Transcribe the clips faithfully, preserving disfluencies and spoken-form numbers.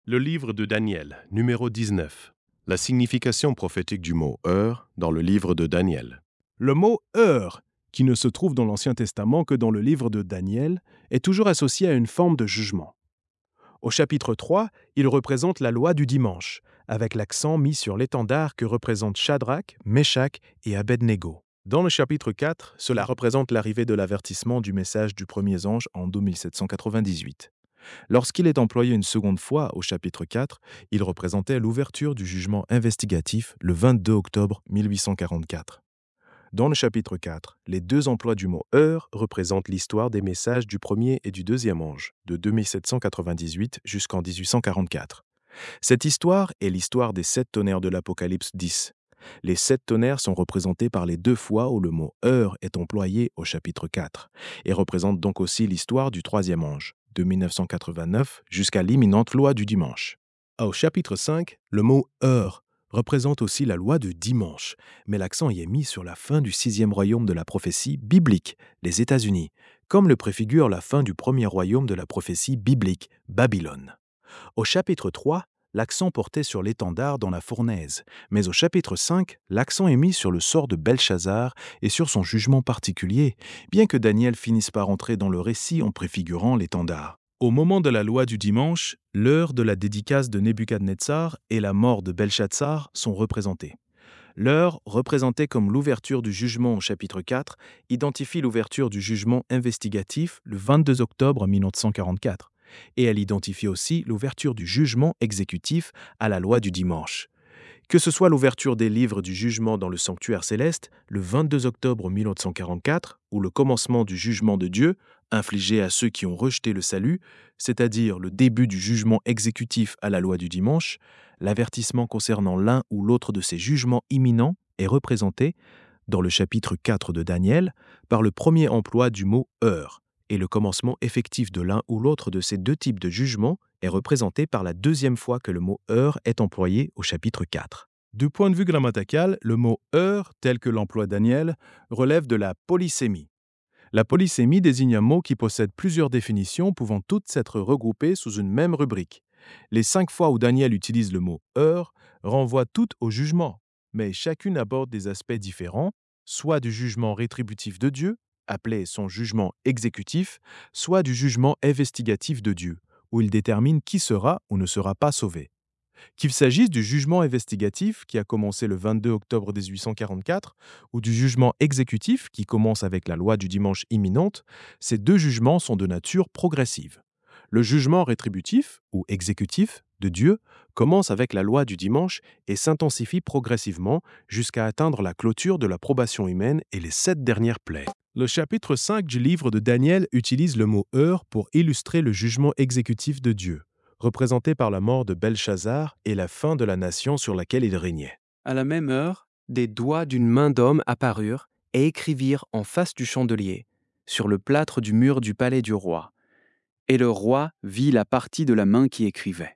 Le livre de Daniel, numéro dix-neuf. La signification prophétique du mot heure dans le livre de Daniel. Le mot heure, qui ne se trouve dans l'Ancien Testament que dans le livre de Daniel, est toujours associé à une forme de jugement. Au chapitre trois, il représente la loi du dimanche, avec l'accent mis sur l'étendard que représentent Shadrach, Meshach et Abednego. Dans le chapitre quatre, cela représente l'arrivée de l'avertissement du message du premier ange en deux mille sept cent quatre-vingt-dix-huit. Lorsqu'il est employé une seconde fois au chapitre quatre, il représentait l'ouverture du jugement investigatif le vingt-deux octobre mille huit cent quarante-quatre. Dans le chapitre quatre, les deux emplois du mot heure représentent l'histoire des messages du premier et du deuxième ange, de deux mille sept cent quatre-vingt-dix-huit jusqu'en dix-huit cent quarante-quatre. Cette histoire est l'histoire des sept tonnerres de l'Apocalypse dix. Les sept tonnerres sont représentés par les deux fois où le mot heure est employé au chapitre quatre, et représentent donc aussi l'histoire du troisième ange, de mille neuf cent quatre-vingt-neuf jusqu'à l'imminente loi du dimanche. Au chapitre cinq, le mot heure représente aussi la loi du dimanche, mais l'accent y est mis sur la fin du sixième royaume de la prophétie biblique, les États-Unis, comme le préfigure la fin du premier royaume de la prophétie biblique, Babylone. Au chapitre trois, l'accent portait sur l'étendard dans la fournaise, mais au chapitre cinq, l'accent est mis sur le sort de Belchazzar et sur son jugement particulier, bien que Daniel finisse par entrer dans le récit en préfigurant l'étendard. Au moment de la loi du dimanche, l'heure de la dédicace de Nebuchadnezzar et la mort de Belchazzar sont représentées. L'heure, représentée comme l'ouverture du jugement au chapitre quatre, identifie l'ouverture du jugement investigatif le vingt-deux octobre mille neuf cent quarante-quatre, et elle identifie aussi l'ouverture du jugement exécutif à la loi du dimanche. Que ce soit l'ouverture des livres du jugement dans le sanctuaire céleste, le vingt-deux octobre mille neuf cent quarante-quatre, ou le commencement du jugement de Dieu, infligé à ceux qui ont rejeté le salut, c'est-à-dire le début du jugement exécutif à la loi du dimanche, l'avertissement concernant l'un ou l'autre de ces jugements imminents est représenté, dans le chapitre quatre de Daniel, par le premier emploi du mot « heure », et le commencement effectif de l'un ou l'autre de ces deux types de jugements est représenté par la deuxième fois que le mot « heure » est employé au chapitre quatre. Du point de vue grammatical, le mot « heure », tel que l'emploie Daniel, relève de la polysémie. La polysémie désigne un mot qui possède plusieurs définitions pouvant toutes s'être regroupées sous une même rubrique. Les cinq fois où Daniel utilise le mot « heure » renvoient toutes au jugement, mais chacune aborde des aspects différents, soit du jugement rétributif de Dieu, appelé son jugement exécutif, soit du jugement investigatif de Dieu, où il détermine qui sera ou ne sera pas sauvé. Qu'il s'agisse du jugement investigatif qui a commencé le vingt-deux octobre mille huit cent quarante-quatre ou du jugement exécutif qui commence avec la loi du dimanche imminente, ces deux jugements sont de nature progressive. Le jugement rétributif ou exécutif de Dieu commence avec la loi du dimanche et s'intensifie progressivement jusqu'à atteindre la clôture de la probation humaine et les sept dernières plaies. Le chapitre cinq du livre de Daniel utilise le mot « heure » pour illustrer le jugement exécutif de Dieu, représenté par la mort de Belchazzar et la fin de la nation sur laquelle il régnait. À la même heure, des doigts d'une main d'homme apparurent et écrivirent en face du chandelier, sur le plâtre du mur du palais du roi. Et le roi vit la partie de la main qui écrivait.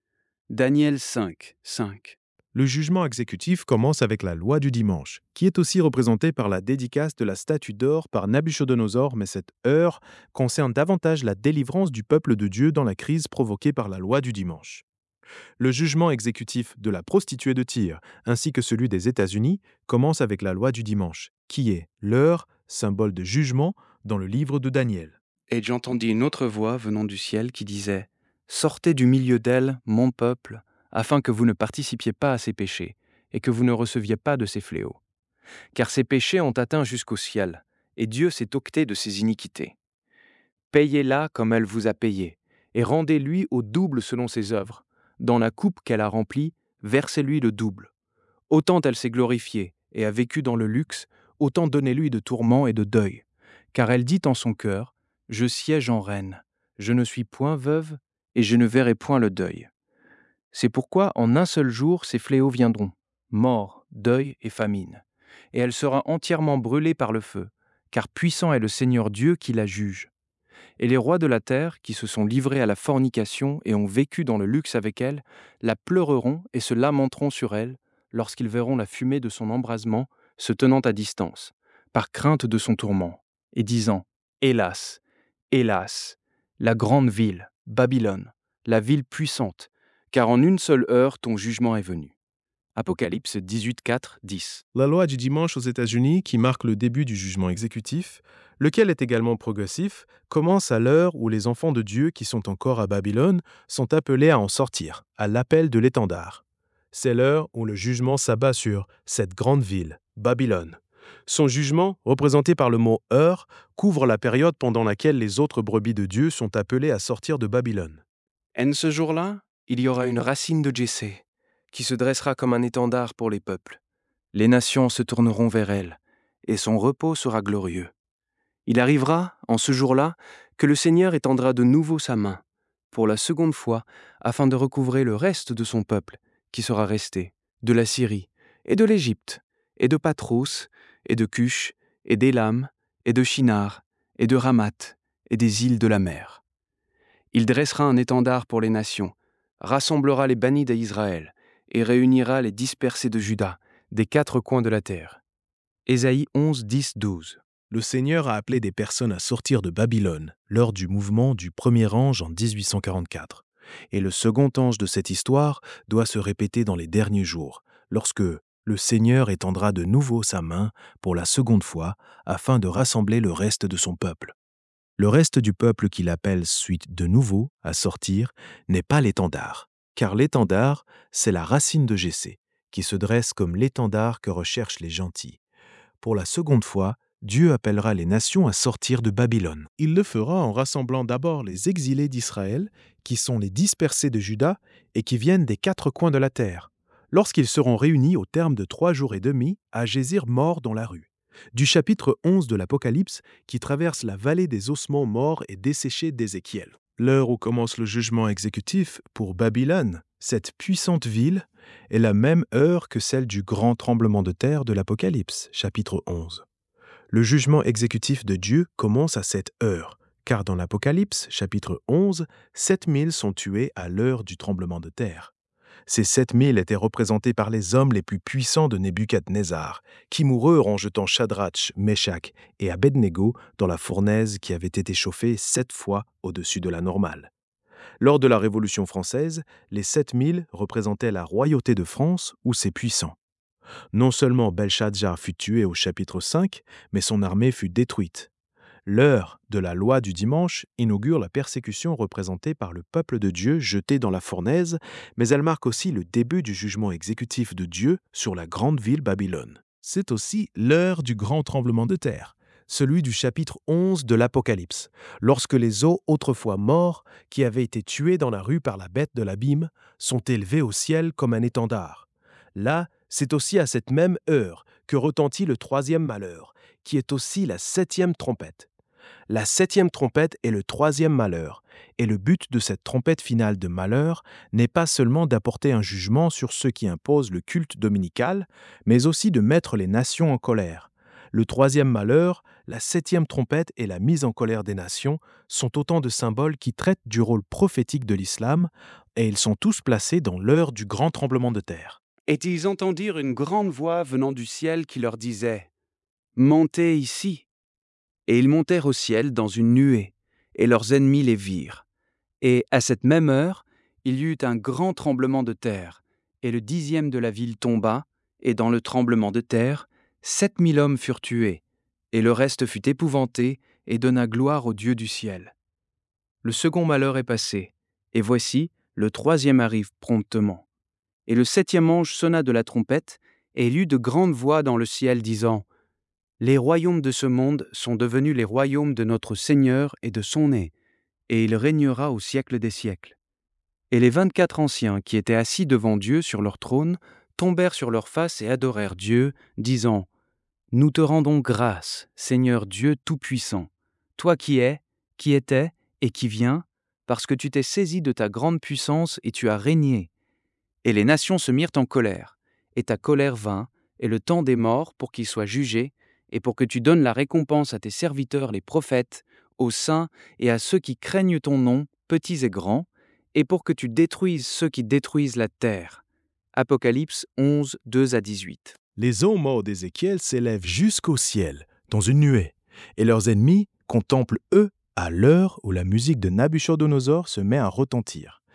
Daniel cinq, cinq. Le jugement exécutif commence avec la loi du dimanche, qui est aussi représentée par la dédicace de la statue d'or par Nabuchodonosor, mais cette heure concerne davantage la délivrance du peuple de Dieu dans la crise provoquée par la loi du dimanche. Le jugement exécutif de la prostituée de Tyr, ainsi que celui des États-Unis, commence avec la loi du dimanche, qui est l'heure, symbole de jugement, dans le livre de Daniel. Et j'entendis une autre voix venant du ciel qui disait « Sortez du milieu d'elle, mon peuple, afin que vous ne participiez pas à ses péchés, et que vous ne receviez pas de ses fléaux. Car ses péchés ont atteint jusqu'au ciel, et Dieu s'est occuté de ses iniquités. Payez-la comme elle vous a payé, et rendez-lui au double selon ses œuvres. Dans la coupe qu'elle a remplie, versez-lui le double. Autant elle s'est glorifiée et a vécu dans le luxe, autant donnez-lui de tourments et de deuil. Car elle dit en son cœur, « Je siège en reine, je ne suis point veuve, et je ne verrai point le deuil. » C'est pourquoi en un seul jour ses fléaux viendront, mort, deuil et famine. Et elle sera entièrement brûlée par le feu, car puissant est le Seigneur Dieu qui la juge. Et les rois de la terre, qui se sont livrés à la fornication et ont vécu dans le luxe avec elle, la pleureront et se lamenteront sur elle, lorsqu'ils verront la fumée de son embrasement se tenant à distance, par crainte de son tourment, et disant « Hélas, hélas, la grande ville, Babylone, la ville puissante, car en une seule heure ton jugement est venu. Apocalypse dix-huit, quatre, dix. La loi du dimanche aux États-Unis, qui marque le début du jugement exécutif, lequel est également progressif, commence à l'heure où les enfants de Dieu qui sont encore à Babylone sont appelés à en sortir, à l'appel de l'étendard. C'est l'heure où le jugement s'abat sur cette grande ville, Babylone. Son jugement, représenté par le mot « heure », couvre la période pendant laquelle les autres brebis de Dieu sont appelées à sortir de Babylone. En ce jour-là, il y aura une racine de Jessé, qui se dressera comme un étendard pour les peuples. Les nations se tourneront vers elle, et son repos sera glorieux. Il arrivera, en ce jour-là, que le Seigneur étendra de nouveau sa main, pour la seconde fois, afin de recouvrer le reste de son peuple, qui sera resté, de la Syrie, et de l'Égypte, et de Patros, et de Cush, et d'Élam, et de Shinar, et de Ramat, et des îles de la mer. Il dressera un étendard pour les nations, rassemblera les bannis d'Israël, et réunira les dispersés de Juda, des quatre coins de la terre. Ésaïe onze, dix, douze. Le Seigneur a appelé des personnes à sortir de Babylone lors du mouvement du premier ange en dix-huit cent quarante-quatre. Et le second ange de cette histoire doit se répéter dans les derniers jours, lorsque le Seigneur étendra de nouveau sa main pour la seconde fois afin de rassembler le reste de son peuple. Le reste du peuple qu'il appelle suite de nouveau à sortir n'est pas l'étendard, car l'étendard, c'est la racine de Jessé, qui se dresse comme l'étendard que recherchent les gentils. Pour la seconde fois, Dieu appellera les nations à sortir de Babylone. Il le fera en rassemblant d'abord les exilés d'Israël, qui sont les dispersés de Juda et qui viennent des quatre coins de la terre, lorsqu'ils seront réunis au terme de trois jours et demi à Gésir mort dans la rue. Du chapitre onze de l'Apocalypse qui traverse la vallée des ossements morts et desséchés d'Ézéchiel. L'heure où commence le jugement exécutif pour Babylone, cette puissante ville, est la même heure que celle du grand tremblement de terre de l'Apocalypse, chapitre onze. Le jugement exécutif de Dieu commence à cette heure, car dans l'Apocalypse, chapitre onze, sept mille sont tués à l'heure du tremblement de terre. Ces sept mille étaient représentés par les hommes les plus puissants de Nebuchadnezzar, qui moururent en jetant Shadrach, Meshach et Abednego dans la fournaise qui avait été chauffée sept fois au-dessus de la normale. Lors de la Révolution française, les sept mille représentaient la royauté de France ou ses puissants. Non seulement Belshazzar fut tué au chapitre cinq, mais son armée fut détruite. L'heure de la loi du dimanche inaugure la persécution représentée par le peuple de Dieu jeté dans la fournaise, mais elle marque aussi le début du jugement exécutif de Dieu sur la grande ville Babylone. C'est aussi l'heure du grand tremblement de terre, celui du chapitre onze de l'Apocalypse, lorsque les os autrefois morts, qui avaient été tués dans la rue par la bête de l'abîme, sont élevés au ciel comme un étendard. Là, c'est aussi à cette même heure que retentit le troisième malheur, qui est aussi la septième trompette. La septième trompette est le troisième malheur, et le but de cette trompette finale de malheur n'est pas seulement d'apporter un jugement sur ceux qui imposent le culte dominical, mais aussi de mettre les nations en colère. Le troisième malheur, la septième trompette et la mise en colère des nations sont autant de symboles qui traitent du rôle prophétique de l'islam, et ils sont tous placés dans l'heure du grand tremblement de terre. Et ils entendirent une grande voix venant du ciel qui leur disait « Montez ici !» Et ils montèrent au ciel dans une nuée, et leurs ennemis les virent. Et à cette même heure, il y eut un grand tremblement de terre, et le dixième de la ville tomba, et dans le tremblement de terre, sept mille hommes furent tués, et le reste fut épouvanté et donna gloire au Dieu du ciel. Le second malheur est passé, et voici, le troisième arrive promptement. Et le septième ange sonna de la trompette, et il y eut de grandes voix dans le ciel disant « Les royaumes de ce monde sont devenus les royaumes de notre Seigneur et de son nez, et il régnera au siècle des siècles. » Et les vingt-quatre anciens qui étaient assis devant Dieu sur leur trône tombèrent sur leurs faces et adorèrent Dieu, disant « Nous te rendons grâce, Seigneur Dieu Tout-Puissant, toi qui es, qui étais et qui viens, parce que tu t'es saisi de ta grande puissance et tu as régné. Et les nations se mirent en colère, et ta colère vint, et le temps des morts pour qu'ils soient jugés, et pour que tu donnes la récompense à tes serviteurs les prophètes, aux saints et à ceux qui craignent ton nom, petits et grands, et pour que tu détruises ceux qui détruisent la terre. » Apocalypse onze, deux à dix-huit. Les os morts d'Ézéchiel s'élèvent jusqu'au ciel, dans une nuée, et leurs ennemis contemplent eux à l'heure où la musique de Nabuchodonosor se met à retentir.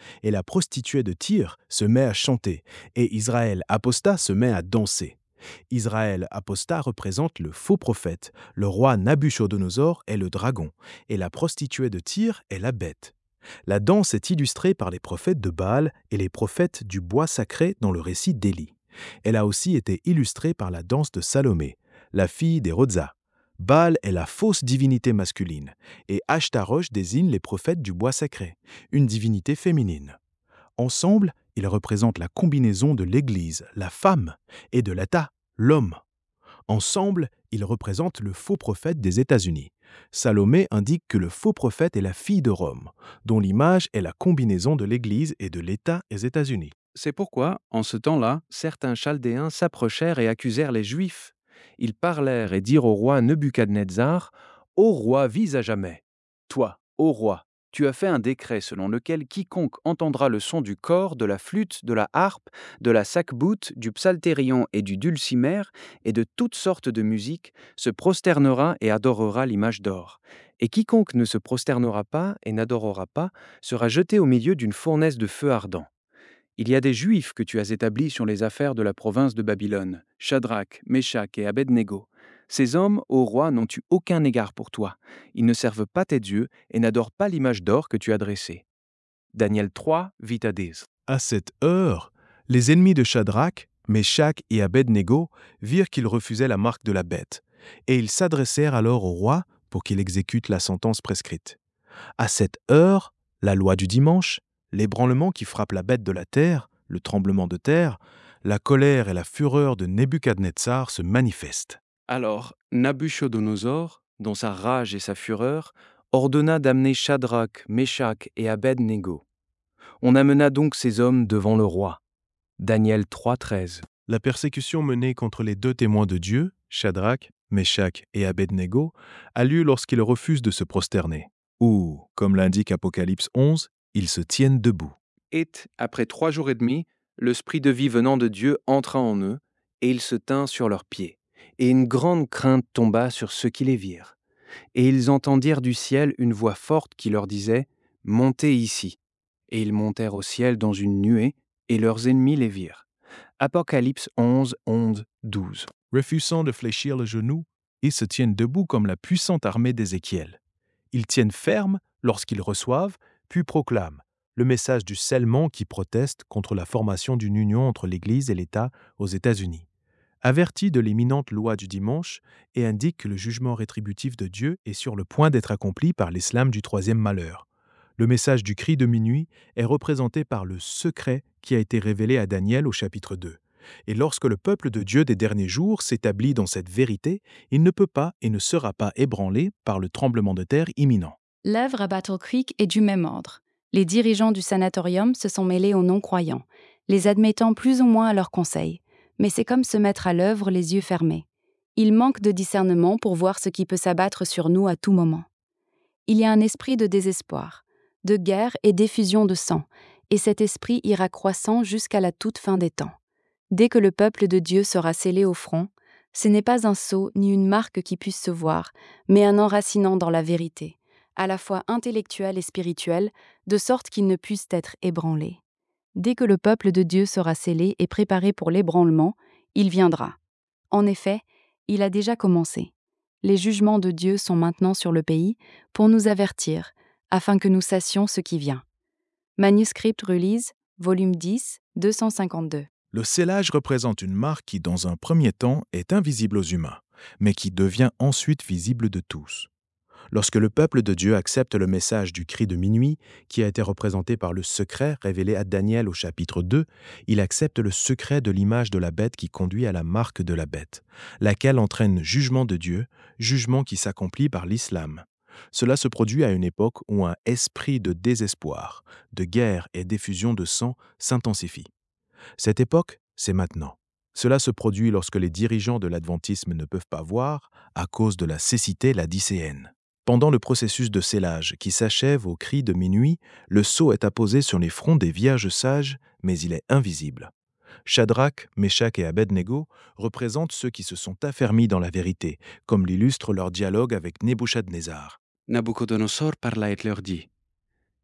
et la prostituée de Tyr se met à chanter, et Israël apostat se met à danser. Israël apostat représente le faux prophète, le roi Nabuchodonosor est le dragon, et la prostituée de Tyr est la bête. La danse est illustrée par les prophètes de Baal et les prophètes du bois sacré dans le récit d'Élie. Elle a aussi été illustrée par la danse de Salomé, la fille d'Hérodza. Baal est la fausse divinité masculine, et Ashtarosh désigne les prophètes du bois sacré, une divinité féminine. Ensemble, ils représentent la combinaison de l'Église, la femme, et de l'État, l'homme. Ensemble, ils représentent le faux prophète des États-Unis. Salomé indique que le faux prophète est la fille de Rome, dont l'image est la combinaison de l'Église et de l'État des États-Unis. C'est pourquoi, en ce temps-là, certains Chaldéens s'approchèrent et accusèrent les Juifs. Ils parlèrent et dirent au roi Nebuchadnezzar, « Ô roi, vis à jamais. Toi, ô roi, tu as fait un décret selon lequel quiconque entendra le son du cor, de la flûte, de la harpe, de la sackbout, du psaltérion et du dulcimer, et de toutes sortes de musique, se prosternera et adorera l'image d'or. Et quiconque ne se prosternera pas et n'adorera pas sera jeté au milieu d'une fournaise de feu ardent. Il y a des Juifs que tu as établis sur les affaires de la province de Babylone, Shadrach, Meshach et Abednego. Ces hommes, ô roi, n'ont eu aucun égard pour toi. Ils ne servent pas tes dieux et n'adorent pas l'image d'or que tu as dressée. » Daniel trois, huit à dix. À cette heure, les ennemis de Shadrach, Meshach et Abednego virent qu'ils refusaient la marque de la bête, et ils s'adressèrent alors au roi pour qu'il exécute la sentence prescrite. À cette heure, la loi du dimanche, l'ébranlement qui frappe la bête de la terre, le tremblement de terre, la colère et la fureur de Nebuchadnezzar se manifestent. Alors Nabuchodonosor, dans sa rage et sa fureur, ordonna d'amener Shadrach, Meshach et Abednego. On amena donc ces hommes devant le roi. Daniel trois, treize. La persécution menée contre les deux témoins de Dieu, Shadrach, Meshach et Abednego, a lieu lorsqu'ils refusent de se prosterner. Ou, comme l'indique Apocalypse onze, ils se tiennent debout. Et, après trois jours et demi, l'esprit de vie venant de Dieu entra en eux, et ils se tinrent sur leurs pieds. Et une grande crainte tomba sur ceux qui les virent. Et ils entendirent du ciel une voix forte qui leur disait « Montez ici ». Et ils montèrent au ciel dans une nuée, et leurs ennemis les virent. Apocalypse onze, onze, douze. Refusant de fléchir le genou, ils se tiennent debout comme la puissante armée d'Ézéchiel. Ils tiennent ferme lorsqu'ils reçoivent, puis proclament le message du scellement qui proteste contre la formation d'une union entre l'Église et l'État aux États-Unis. Avertit de l'imminente loi du dimanche et indique que le jugement rétributif de Dieu est sur le point d'être accompli par l'islam du troisième malheur. Le message du cri de minuit est représenté par le secret qui a été révélé à Daniel au chapitre deux. Et lorsque le peuple de Dieu des derniers jours s'établit dans cette vérité, il ne peut pas et ne sera pas ébranlé par le tremblement de terre imminent. L'œuvre à Battle Creek est du même ordre. Les dirigeants du sanatorium se sont mêlés aux non-croyants, les admettant plus ou moins à leurs conseils. Mais c'est comme se mettre à l'œuvre les yeux fermés. Ils manquent de discernement pour voir ce qui peut s'abattre sur nous à tout moment. Il y a un esprit de désespoir, de guerre et d'effusion de sang, et cet esprit ira croissant jusqu'à la toute fin des temps. Dès que le peuple de Dieu sera scellé au front, ce n'est pas un sceau ni une marque qui puisse se voir, mais un enracinant dans la vérité, à la fois intellectuel et spirituel, de sorte qu'ils ne puissent être ébranlés. Dès que le peuple de Dieu sera scellé et préparé pour l'ébranlement, il viendra. En effet, il a déjà commencé. Les jugements de Dieu sont maintenant sur le pays pour nous avertir, afin que nous sachions ce qui vient. Manuscript Release, volume dix, deux cent cinquante-deux. Le scellage représente une marque qui, dans un premier temps, est invisible aux humains, mais qui devient ensuite visible de tous. Lorsque le peuple de Dieu accepte le message du cri de minuit, qui a été représenté par le secret révélé à Daniel au chapitre deux, il accepte le secret de l'image de la bête qui conduit à la marque de la bête, laquelle entraîne jugement de Dieu, jugement qui s'accomplit par l'islam. Cela se produit à une époque où un esprit de désespoir, de guerre et d'effusion de sang s'intensifie. Cette époque, c'est maintenant. Cela se produit lorsque les dirigeants de l'adventisme ne peuvent pas voir à cause de la cécité laodicéenne. Pendant le processus de scellage qui s'achève au cri de minuit, le sceau est apposé sur les fronts des vierges sages, mais il est invisible. Shadrach, Meshach et Abednego représentent ceux qui se sont affermis dans la vérité, comme l'illustre leur dialogue avec Nebuchadnezzar. Nabuchodonosor parla et leur dit «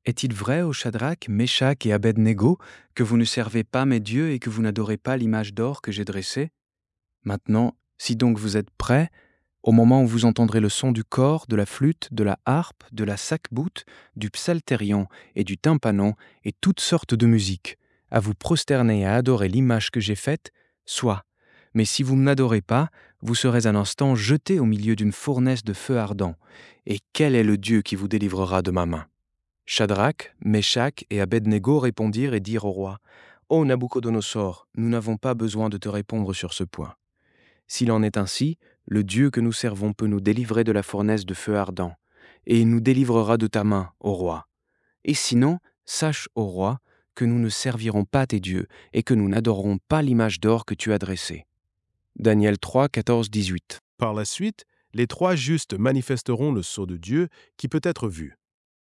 Est-il vrai, ô Shadrach, Meshach et Abed-Négo, que vous ne servez pas mes dieux et que vous n'adorez pas l'image d'or que j'ai dressée? Maintenant, si donc vous êtes prêts, au moment où vous entendrez le son du cor, de la flûte, de la harpe, de la sackbout, du psalterion et du tympanon et toutes sortes de musique, à vous prosterner et à adorer l'image que j'ai faite, soit. Mais si vous ne m'adorez pas, vous serez un instant jeté au milieu d'une fournaise de feu ardent. Et quel est le Dieu qui vous délivrera de ma main? Shadrach, Meshach et Abed-Négo répondirent et dirent au roi: Ô Nabuchodonosor, nous n'avons pas besoin de te répondre sur ce point. S'il en est ainsi, le Dieu que nous servons peut nous délivrer de la fournaise de feu ardent, et il nous délivrera de ta main, ô roi. Et sinon, sache, ô roi, que nous ne servirons pas tes dieux, et que nous n'adorerons pas l'image d'or que tu as dressée. Daniel trois, quatorze, dix-huit. Par la suite, les trois justes manifesteront le sceau de Dieu qui peut être vu.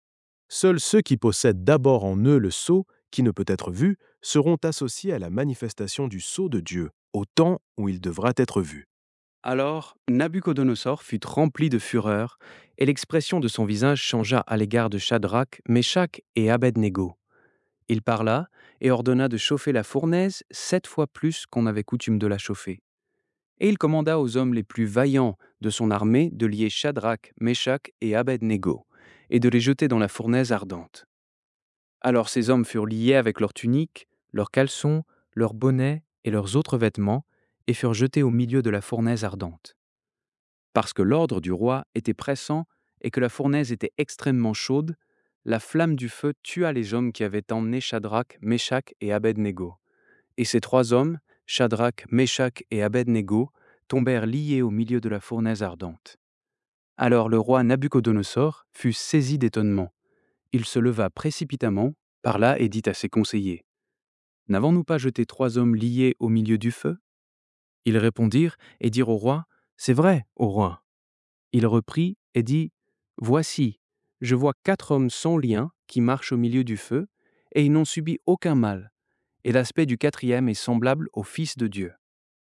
Seuls ceux qui possèdent d'abord en eux le sceau, qui ne peut être vu, seront associés à la manifestation du sceau de Dieu, au temps où il devra être vu. Alors Nabuchodonosor fut rempli de fureur, et l'expression de son visage changea à l'égard de Shadrach, Meshach et Abed-Négo. Il parla et ordonna de chauffer la fournaise sept fois plus qu'on avait coutume de la chauffer. Et il commanda aux hommes les plus vaillants de son armée de lier Shadrach, Meshach et Abed-Négo, et de les jeter dans la fournaise ardente. Alors ces hommes furent liés avec leurs tuniques, leurs caleçons, leurs bonnets et leurs autres vêtements, et furent jetés au milieu de la fournaise ardente. Parce que l'ordre du roi était pressant et que la fournaise était extrêmement chaude, la flamme du feu tua les hommes qui avaient emmené Shadrach, Meshach et Abed-Négo. Et ces trois hommes, Shadrach, Meshach et Abed-Négo, tombèrent liés au milieu de la fournaise ardente. Alors le roi Nabuchodonosor fut saisi d'étonnement. Il se leva précipitamment, parla et dit à ses conseillers: « N'avons-nous pas jeté trois hommes liés au milieu du feu ?» Ils répondirent et dirent au roi: « C'est vrai, ô roi. » Il reprit et dit: « Voici, je vois quatre hommes sans lien qui marchent au milieu du feu, et ils n'ont subi aucun mal, et l'aspect du quatrième est semblable au Fils de Dieu. »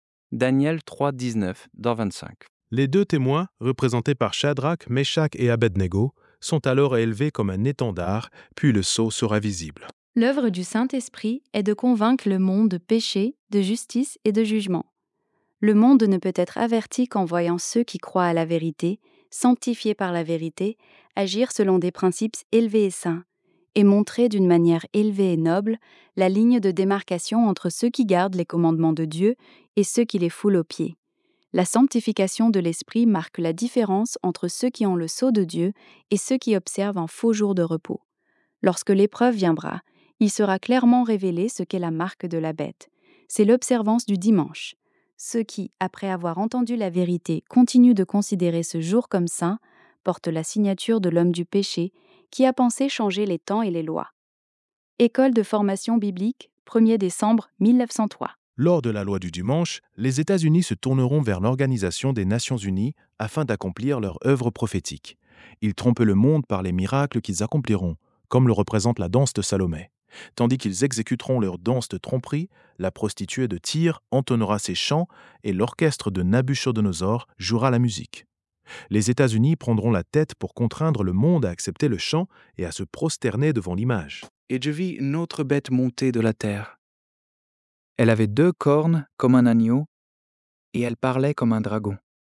Daniel trois, dix-neuf dans vingt-cinq. Les deux témoins, représentés par Shadrach, Meshach et Abed-Négo, sont alors élevés comme un étendard, puis le sceau sera visible. L'œuvre du Saint-Esprit est de convaincre le monde de péché, de justice et de jugement. Le monde ne peut être averti qu'en voyant ceux qui croient à la vérité, sanctifiés par la vérité, agir selon des principes élevés et saints, et montrer d'une manière élevée et noble la ligne de démarcation entre ceux qui gardent les commandements de Dieu et ceux qui les foulent aux pieds. La sanctification de l'esprit marque la différence entre ceux qui ont le sceau de Dieu et ceux qui observent un faux jour de repos. Lorsque l'épreuve viendra, il sera clairement révélé ce qu'est la marque de la bête. C'est l'observance du dimanche. Ceux qui, après avoir entendu la vérité, continuent de considérer ce jour comme saint, portent la signature de l'homme du péché, qui a pensé changer les temps et les lois. École de formation biblique, premier décembre mille neuf cent trois. Lors de la loi du dimanche, les États-Unis se tourneront vers l'Organisation des Nations Unies afin d'accomplir leur œuvre prophétique. Ils trompent le monde par les miracles qu'ils accompliront, comme le représente la danse de Salomé. Tandis qu'ils exécuteront leur danse de tromperie, la prostituée de Tyr entonnera ses chants et l'orchestre de Nabuchodonosor jouera la musique. Les États-Unis prendront la tête pour contraindre le monde à accepter le chant et à se prosterner devant l'image. Et je vis une autre bête monter de la terre. Elle avait deux cornes comme un agneau, et elle parlait comme un dragon.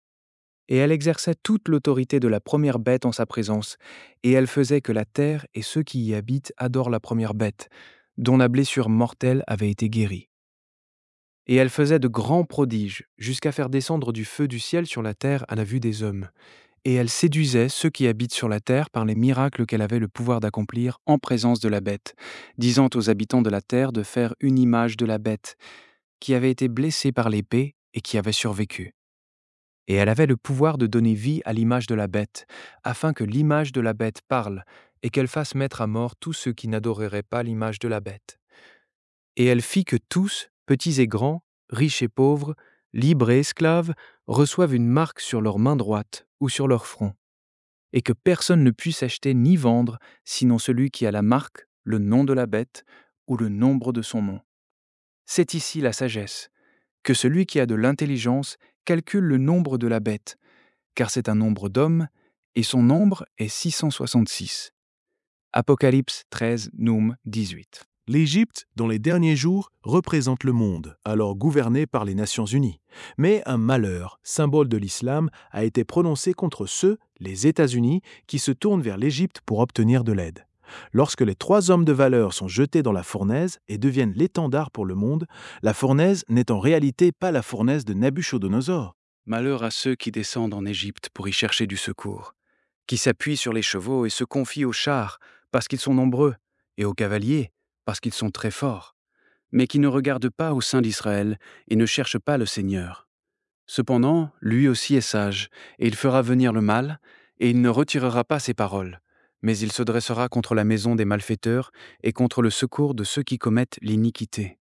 Et elle exerçait toute l'autorité de la première bête en sa présence, et elle faisait que la terre et ceux qui y habitent adorent la première bête, dont la blessure mortelle avait été guérie. Et elle faisait de grands prodiges, jusqu'à faire descendre du feu du ciel sur la terre à la vue des hommes. Et elle séduisait ceux qui habitent sur la terre par les miracles qu'elle avait le pouvoir d'accomplir en présence de la bête, disant aux habitants de la terre de faire une image de la bête, qui avait été blessée par l'épée et qui avait survécu. Et elle avait le pouvoir de donner vie à l'image de la bête, afin que l'image de la bête parle, et qu'elle fasse mettre à mort tous ceux qui n'adoreraient pas l'image de la bête. Et elle fit que tous, petits et grands, riches et pauvres, libres et esclaves, reçoivent une marque sur leur main droite ou sur leur front, et que personne ne puisse acheter ni vendre, sinon celui qui a la marque, le nom de la bête, ou le nombre de son nom. C'est ici la sagesse, que celui qui a de l'intelligence calcule le nombre de la bête, car c'est un nombre d'hommes, et son nombre est six cent soixante-six. Apocalypse treize, Noum dix-huit. L'Égypte, dans les derniers jours, représente le monde, alors gouverné par les Nations Unies. Mais un malheur, symbole de l'islam, a été prononcé contre ceux, les États-Unis, qui se tournent vers l'Égypte pour obtenir de l'aide. Lorsque les trois hommes de valeur sont jetés dans la fournaise et deviennent l'étendard pour le monde, la fournaise n'est en réalité pas la fournaise de Nabuchodonosor. Malheur à ceux qui descendent en Égypte pour y chercher du secours, qui s'appuient sur les chevaux et se confient aux chars parce qu'ils sont nombreux, et aux cavaliers parce qu'ils sont très forts, mais qui ne regardent pas au sein d'Israël et ne cherchent pas le Seigneur. Cependant, lui aussi est sage, et il fera venir le mal, et il ne retirera pas ses paroles, mais il se dressera contre la maison des malfaiteurs et contre le secours de ceux qui commettent l'iniquité.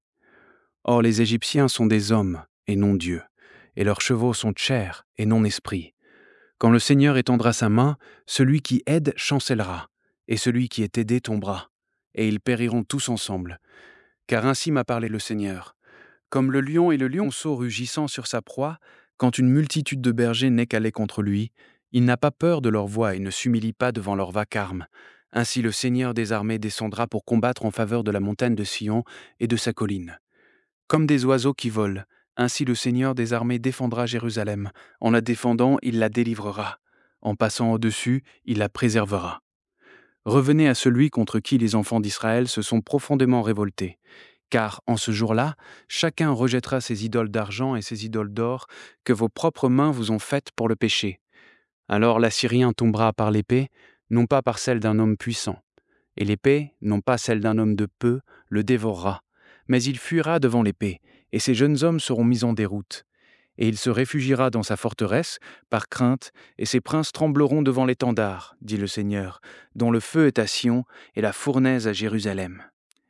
Or les Égyptiens sont des hommes, et non Dieu, et leurs chevaux sont chairs, et non esprits. Quand le Seigneur étendra sa main, celui qui aide chancellera, et celui qui est aidé tombera, et ils périront tous ensemble. Car ainsi m'a parlé le Seigneur. Comme le lion et le lionceau rugissant sur sa proie, quand une multitude de bergers n'est qu'allée contre lui, il n'a pas peur de leur voix et ne s'humilie pas devant leur vacarme. Ainsi le Seigneur des armées descendra pour combattre en faveur de la montagne de Sion et de sa colline. Comme des oiseaux qui volent, ainsi le Seigneur des armées défendra Jérusalem. En la défendant, il la délivrera. En passant au-dessus, il la préservera. Revenez à celui contre qui les enfants d'Israël se sont profondément révoltés. Car, en ce jour-là, chacun rejettera ses idoles d'argent et ses idoles d'or que vos propres mains vous ont faites pour le péché. Alors l'Assyrien tombera par l'épée, non pas par celle d'un homme puissant. Et l'épée, non pas celle d'un homme de peu, le dévorera. Mais il fuira devant l'épée, et ses jeunes hommes seront mis en déroute. Et il se réfugiera dans sa forteresse, par crainte, et ses princes trembleront devant l'étendard, dit le Seigneur, dont le feu est à Sion et la fournaise à Jérusalem.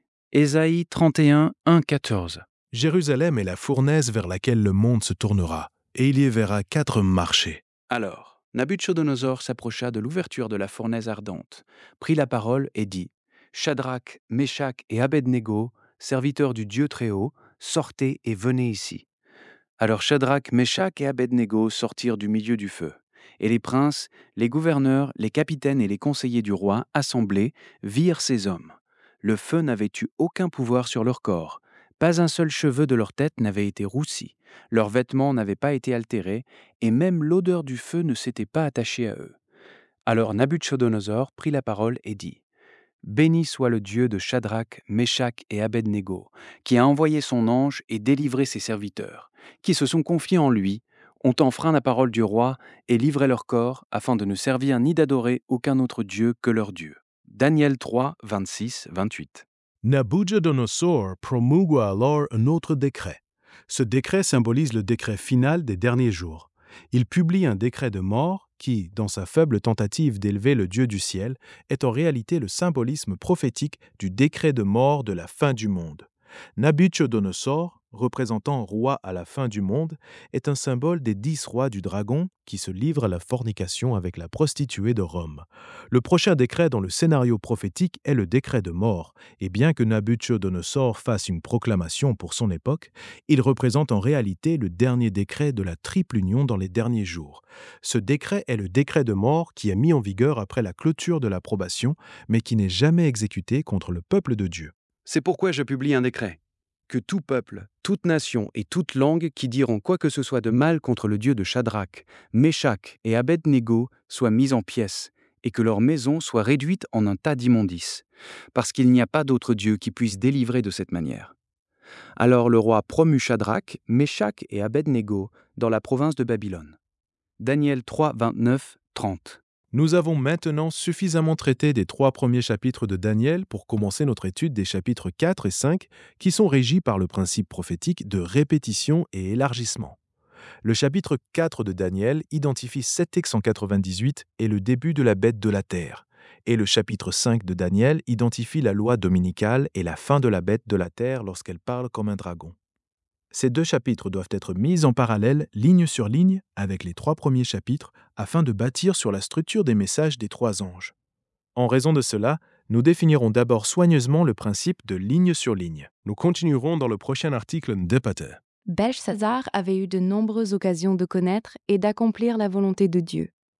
Ésaïe trente et un, un à quatorze. Jérusalem est la fournaise vers laquelle le monde se tournera, et il y verra quatre marchés. Alors, Nabuchodonosor s'approcha de l'ouverture de la fournaise ardente, prit la parole et dit : Shadrach, Meshach et Abednego, serviteurs du Dieu Très-Haut, sortez et venez ici. Alors Shadrach, Meshach et Abednego sortirent du milieu du feu. Et les princes, les gouverneurs, les capitaines et les conseillers du roi, assemblés, virent ces hommes. Le feu n'avait eu aucun pouvoir sur leur corps. Pas un seul cheveu de leur tête n'avait été roussi. Leurs vêtements n'avaient pas été altérés, et même l'odeur du feu ne s'était pas attachée à eux. Alors Nabuchodonosor prit la parole et dit : Béni soit le Dieu de Shadrach, Meshach et Abednego, qui a envoyé son ange et délivré ses serviteurs, qui se sont confiés en lui, ont enfreint la parole du roi et livré leur corps afin de ne servir ni d'adorer aucun autre Dieu que leur Dieu. Daniel trois, vingt-six à vingt-huit. Nabuchodonosor promulgua alors un autre décret. Ce décret symbolise le décret final des derniers jours. Il publie un décret de mort qui, dans sa faible tentative d'élever le Dieu du ciel, est en réalité le symbolisme prophétique du décret de mort de la fin du monde. Nabuchodonosor, représentant roi à la fin du monde, est un symbole des dix rois du dragon qui se livrent à la fornication avec la prostituée de Rome. Le prochain décret dans le scénario prophétique est le décret de mort, et bien que Nabuchodonosor fasse une proclamation pour son époque, il représente en réalité le dernier décret de la triple union dans les derniers jours. Ce décret est le décret de mort qui est mis en vigueur après la clôture de l'approbation, mais qui n'est jamais exécuté contre le peuple de Dieu. C'est pourquoi je publie un décret. Que tout peuple, toute nation et toute langue qui diront quoi que ce soit de mal contre le Dieu de Shadrach, Meshach et Abednego soient mis en pièces, et que leur maison soit réduite en un tas d'immondices, parce qu'il n'y a pas d'autre Dieu qui puisse délivrer de cette manière. Alors le roi promut Shadrach, Meshach et Abednego dans la province de Babylone. Daniel trois, vingt-neuf à trente. Nous avons maintenant suffisamment traité des trois premiers chapitres de Daniel pour commencer notre étude des chapitres quatre et cinq qui sont régis par le principe prophétique de répétition et élargissement. Le chapitre quatre de Daniel identifie sept cent quatre-vingt-dix-huit et le début de la bête de la terre, et le chapitre cinq de Daniel identifie la loi dominicale et la fin de la bête de la terre lorsqu'elle parle comme un dragon. Ces deux chapitres doivent être mis en parallèle, ligne sur ligne, avec les trois premiers chapitres, afin de bâtir sur la structure des messages des trois anges. En raison de cela, nous définirons d'abord soigneusement le principe de ligne sur ligne. Nous continuerons dans le prochain article d'Epater. Belshazzar avait eu de nombreuses occasions de connaître et d'accomplir la volonté de Dieu.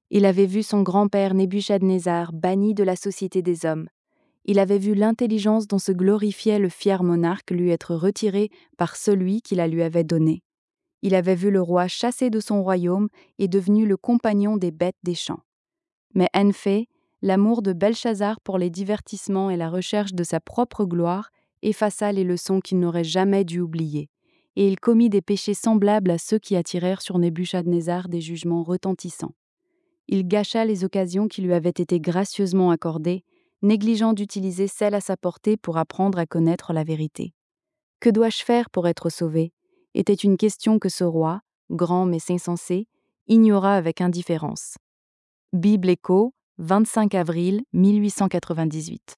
Il avait vu son grand-père Nebuchadnezzar banni de la société des hommes. Il avait vu l'intelligence dont se glorifiait le fier monarque lui être retirée par celui qui la lui avait donnée. Il avait vu le roi chassé de son royaume et devenu le compagnon des bêtes des champs. Mais en fait, l'amour de Belshazzar pour les divertissements et la recherche de sa propre gloire effaça les leçons qu'il n'aurait jamais dû oublier, et il commit des péchés semblables à ceux qui attirèrent sur Nebuchadnezzar des jugements retentissants. Il gâcha les occasions qui lui avaient été gracieusement accordées, négligeant d'utiliser celles à sa portée pour apprendre à connaître la vérité. Que dois-je faire pour être sauvé ? Était une question que ce roi, grand mais insensé, ignora avec indifférence. Bible Écho, vingt-cinq avril mille huit cent quatre-vingt-dix-huit.